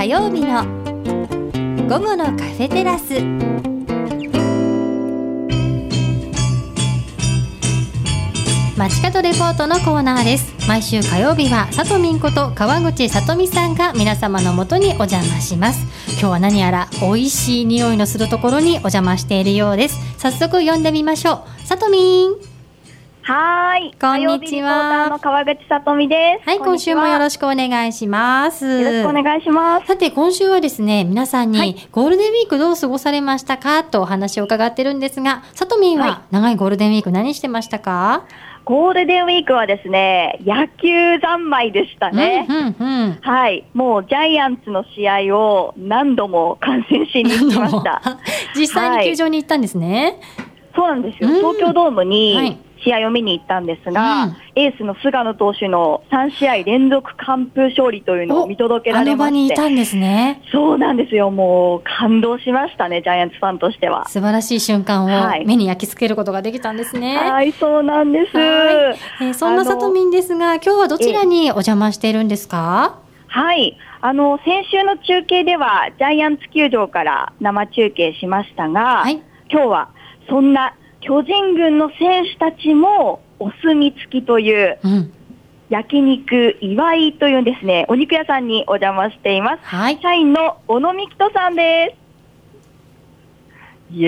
火曜日の午後のカフェテラス。街角レポートのコーナーです。毎週火曜日はさとみんこと川口さとみさんが皆様のもとにお邪魔します。今日は何やら美味しい匂いのするところにお邪魔しているようです。早速呼んでみましょう。さとみん。 はい、 こんにちは。 火曜日リポーターの川口さとみです。 はい、今週もよろしくお願いします。 よろしくお願いします。 さて、今週はですね、皆さんにゴールデンウィークどう過ごされましたかとお話を伺ってるんですが、さとみんは長いゴールデンウィーク何してましたか？ ゴールデンウィークはですね、野球三昧でしたね。はい、もうジャイアンツの試合を何度も観戦しに行きました。 実際に球場に行ったんですね。 そうなんですよ。東京ドームに試合を見に行ったんですが、エースの菅野投手の3試合連続完封勝利というのを見届けられまして、 あの場にいたんですね。 そうなんですよ。もう感動しましたね、ジャイアンツファンとしては。 素晴らしい瞬間を目に焼き付けることができたんですね。 はい、そうなんです。 そんなさとみんですが、今日はどちらにお邪魔しているんですか？ はい、先週の中継ではジャイアンツ球場から生中継しましたが、今日はそんな巨人軍の選手たちもお墨付きという、焼肉祝いというですね、お肉屋さんにお邪魔しています。社員の小野美希人さんです。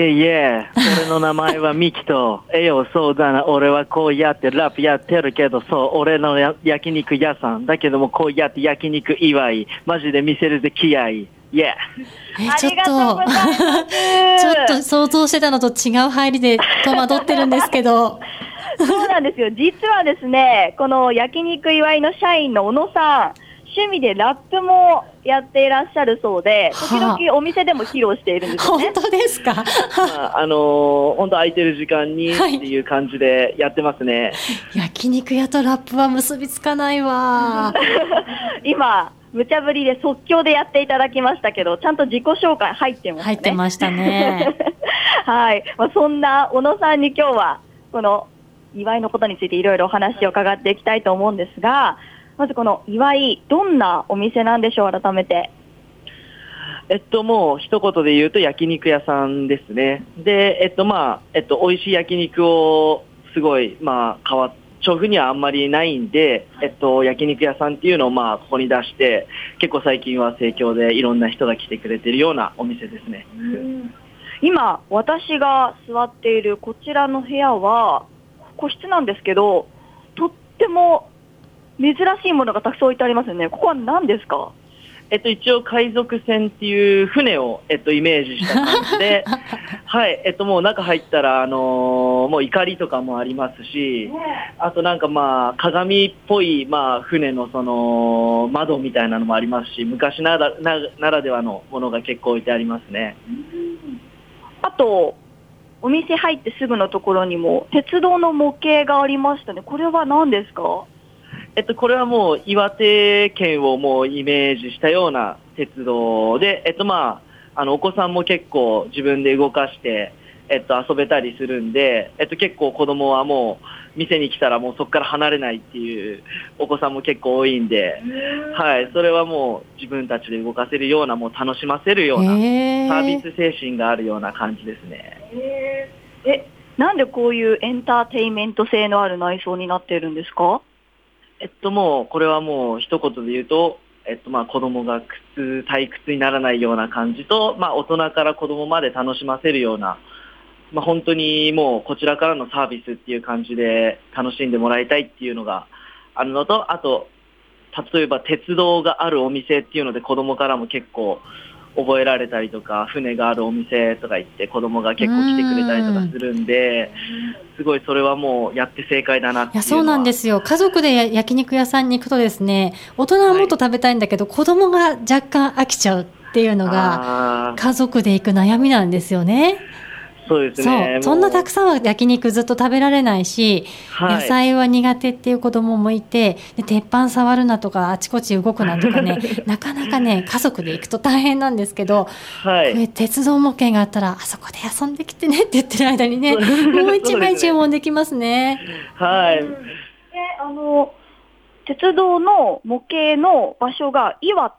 いえいえ、俺の名前はミキト。そうだな、俺はこうやってラップやってるけど、俺の焼肉屋さん。だけどもこうやって焼肉祝い。マジで見せるぜ気合い。 ちょっと想像してたのと違う入りで戸惑ってるんですけど。 そうなんですよ。実はですね、この焼肉祝いの社員の小野さん、趣味でラップもやっていらっしゃるそうで、時々お店でも披露しているんですよね。 本当ですか？ 本当空いてる時間にっていう感じでやってますね。 焼肉屋とラップは結びつかないわ。 今無茶ぶりで即興でやっていただきましたけど、ちゃんと自己紹介入ってましたね。 入ってましたね。 はい、そんな小野さんに今日はこの祝いのことについていろいろお話を伺っていきたいと思うんですが、まずこの祝い、どんなお店なんでしょう、改めて。 もう一言で言うと焼肉屋さんですね。で、美味しい焼肉をすごい、調布にはあんまりないんで、焼肉屋さんっていうのをここに出して、結構最近は盛況でいろんな人が来てくれてるようなお店ですね。 今、私が座っているこちらの部屋は、個室なんですけど、とっても珍しいものがたくさん置いてありますよね。ここは何ですか？ 一応海賊船っていう船を、イメージした感じで、はい、もう中入ったら、もう怒りとかもありますし、あとなんか鏡っぽい、船のその窓みたいなのもありますし、昔ならではのものが結構置いてありますね。 あと、お店入ってすぐのところにも鉄道の模型がありましたね。これは何ですか？ これはもう岩手県をもうイメージしたような鉄道で、お子さんも結構自分で動かして、遊べたりするんで、結構子供はもう店に来たらもうそこから離れないっていうお子さんも結構多いんで、はい、それはもう自分たちで動かせるような、もう楽しませるようなサービス精神があるような感じですね。 なんでこういうエンターテインメント性のある内装になっているんですか？ もうこれはもう一言で言うと、子供が退屈にならないような感じと、大人から子供まで楽しませるような、本当にもうこちらからのサービスっていう感じで楽しんでもらいたいっていうのがあるのと、あと例えば鉄道があるお店っていうので子供からも結構覚えられたりとか、船があるお店とか言って子供が結構来てくれたりとかするんで、すごいそれはもうやって正解だなっていうのは。 いや、そうなんですよ。家族で焼肉屋さんに行くとですね、大人はもっと食べたいんだけど、子供が若干飽きちゃうっていうのが家族で行く悩みなんですよね。 そうですね。 そんなたくさんは焼肉ずっと食べられないし、野菜は苦手っていう子供もいて、で鉄板触るなとかあちこち動くなとかねなかなかね家族で行くと大変なんですけど、これ鉄道模型があったらあそこで遊んできてねって言ってる間にねもう一枚注文できますね。 はい。 鉄道の模型の場所が岩手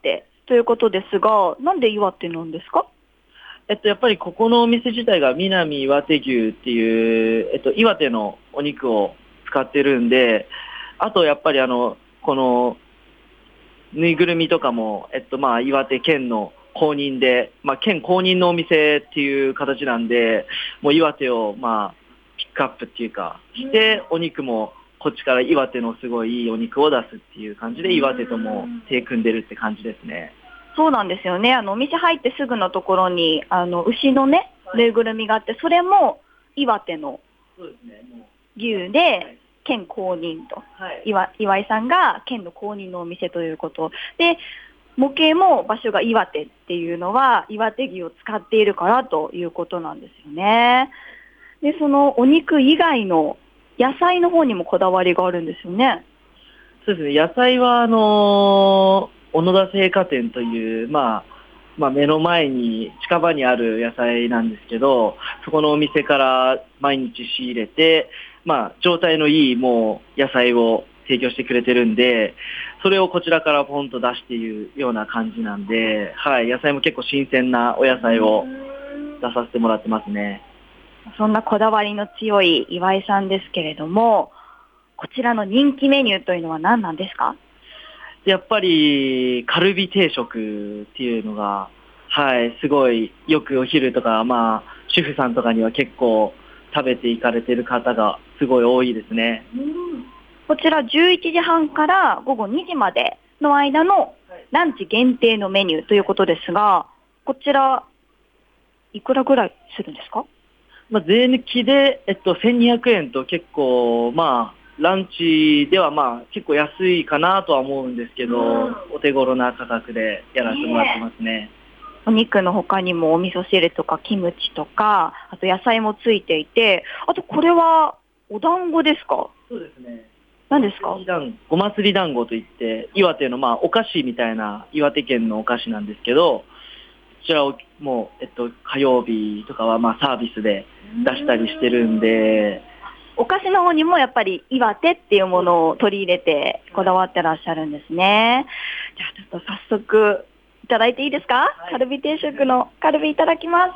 ということですが、なんで岩手なんですか？ やっぱりここのお店自体が南岩手牛っていう、岩手のお肉を使ってるんで、あとやっぱりこのぬいぐるみとかも、岩手県の公認で、県公認のお店っていう形なんで、もう岩手をピックアップっていうか、して、お肉もこっちから岩手のすごいいいお肉を出すっていう感じで、岩手とも手組んでるって感じですね。 そうなんですよね。お店入ってすぐのところに、牛のね、ぬいぐるみがあって、それも岩手の牛で、県公認と、岩井さんが県の公認のお店ということで、模型も場所が岩手っていうのは、岩手牛を使っているからということなんですよね。で、そのお肉以外の野菜の方にもこだわりがあるんですよね。 そうですね。野菜は小野田製菓店という、目の前に近場にある野菜なんですけど、そこのお店から毎日仕入れて、状態のいいもう野菜を提供してくれてるんで、それをこちらからポンと出しているような感じなんで、野菜も結構新鮮なお野菜を出させてもらってますね。 そんなこだわりの強い岩井さんですけれども、こちらの人気メニューというのは何なんですか？ やっぱりカルビ定食っていうのが、すごいよくお昼とか、主婦さんとかには結構食べていかれてる方がすごい多いですね。 こちら11時半から午後2時までの間のランチ限定のメニューということですが、こちらいくらぐらいするんですか？ 税抜きで、1200円と結構、ランチでは結構安いかなとは思うんですけど、お手頃な価格でやらせてもらってますね。 お肉の他にもお味噌汁とかキムチとか、あと野菜もついていて、あとこれはお団子ですか？ そうですね。 何ですか？ ごますり団子といって、岩手のお菓子みたいな岩手県のお菓子なんですけど、こちらをもう、火曜日とかはサービスで出したりしてるんで、 お菓子の方にもやっぱり岩手っていうものを取り入れてこだわってらっしゃるんですね。じゃあちょっと早速いただいていいですか？カルビ定食のカルビいただきます。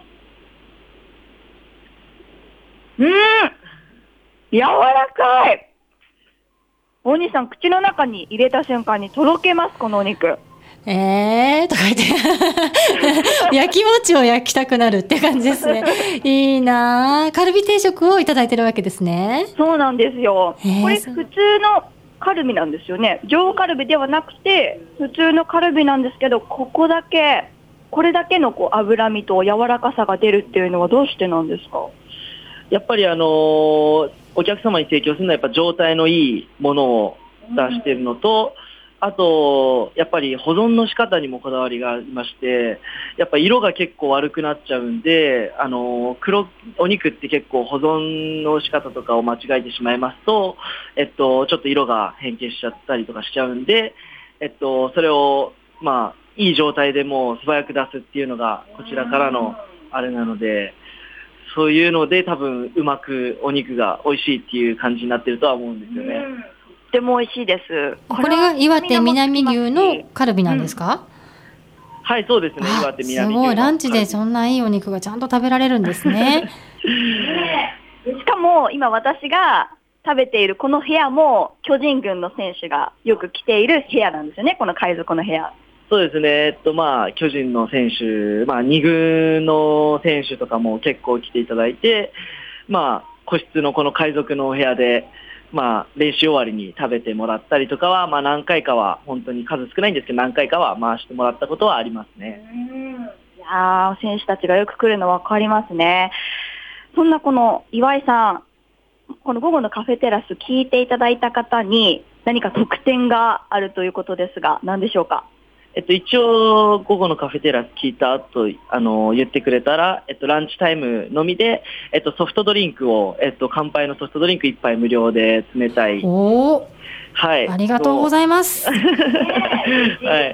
柔らかい。大西さん、口の中に入れた瞬間にとろけます、このお肉。とか言って焼き餅を焼きたくなるって感じですね。いいなぁ。カルビ定食をいただいてるわけですね。 そうなんですよ。これ普通のカルビなんですよね。上カルビではなくて普通のカルビなんですけど、これだけの脂身と柔らかさが出るっていうのはどうしてなんですか？ やっぱりお客様に提供するのはやっぱ状態のいいものを出しているのと、あとやっぱり保存の仕方にもこだわりがありまして、やっぱ色が結構悪くなっちゃうんで、お肉って結構保存の仕方とかを間違えてしまいますと、ちょっと色が変形しちゃったりとかしちゃうんで、それをいい状態でもう素早く出すっていうのがこちらからのあれなので、そういうので多分うまくお肉が美味しいっていう感じになってるとは思うんですよね。 とても美味しいです。 これが岩手南牛のカルビなんですか？ はい、そうですね。岩手南牛の。 すごい、ランチでそんないいお肉がちゃんと食べられるんですね。 しかも今私が食べているこの部屋も巨人軍の選手がよく来ている部屋なんですよね、この海賊の部屋。 そうですね。巨人の選手、2軍の選手とかも結構来ていただいて、個室のこの海賊のお部屋で、練習終わりに食べてもらったりとかは、何回かは、本当に数少ないんですけど、何回かは回してもらったことはありますね。 いやー、選手たちがよく来るの分かりますね。そんなこの岩井さん、この午後のカフェテラス聞いていただいた方に何か特典があるということですが、何でしょうか？ 一応、午後のカフェテラス聞いた後、言ってくれたら、ランチタイムのみで、ソフトドリンクを、乾杯のソフトドリンク1杯無料で冷たい。はい。 ありがとうございます。 はい。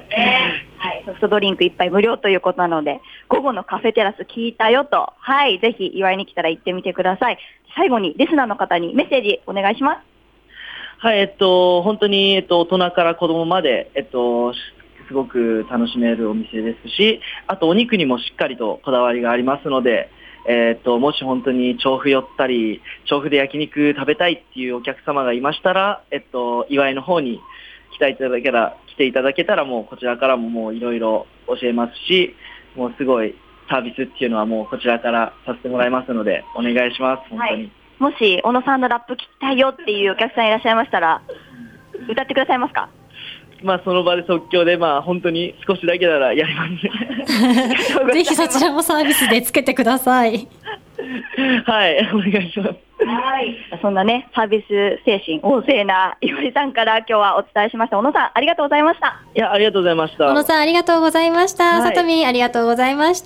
ソフトドリンク1杯無料ということなので、午後のカフェテラス聞いたよと、ぜひ祝いに来たら行ってみてください。最後にリスナーの方にメッセージお願いします。 はい、本当に、大人から子供まで、 すごく楽しめるお店ですし、あとお肉にもしっかりとこだわりがありますので、もし本当に調布寄ったり、調布で焼肉食べたいっていうお客様がいましたら、岩井の方に来ていただけたら、もうこちらからももういろいろ教えますし、もうすごいサービスっていうのはもうこちらからさせてもらいますので、お願いします、本当に。 もし小野さんのラップ聞きたいよっていうお客さんいらっしゃいましたら、歌ってくださいますか？ その場で即興で、本当に少しだけならやりますね。 ぜひそちらもサービスでつけてください。 はい、お願いします。 はい。そんなね、サービス精神旺盛な岩井さんから今日はお伝えしました。小野さん、ありがとうございました。 いや、ありがとうございました。 小野さん、ありがとうございました。さとみん、ありがとうございました。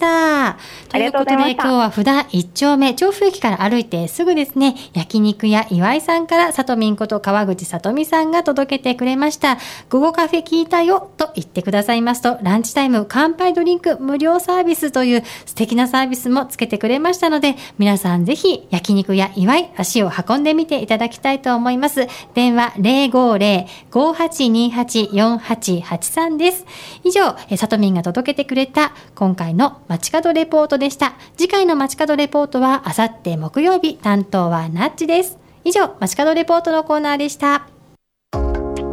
ということで、今日は札1丁目、調布駅から歩いてすぐですね、焼肉屋岩井さんからさとみんこと川口さとみさんが届けてくれました。午後カフェ聞いたよと言ってくださいますと、ランチタイム乾杯ドリンク無料サービスという素敵なサービスもつけてくれましたので、皆さんぜひ焼肉屋岩井足を運んでみていただきたいと思います。電話 050-5828-4883 です。以上、さとみんが届けてくれた今回の街角レポートでした。次回の街角レポートはあさって木曜日、担当はナッチです。以上、街角レポートのコーナーでした。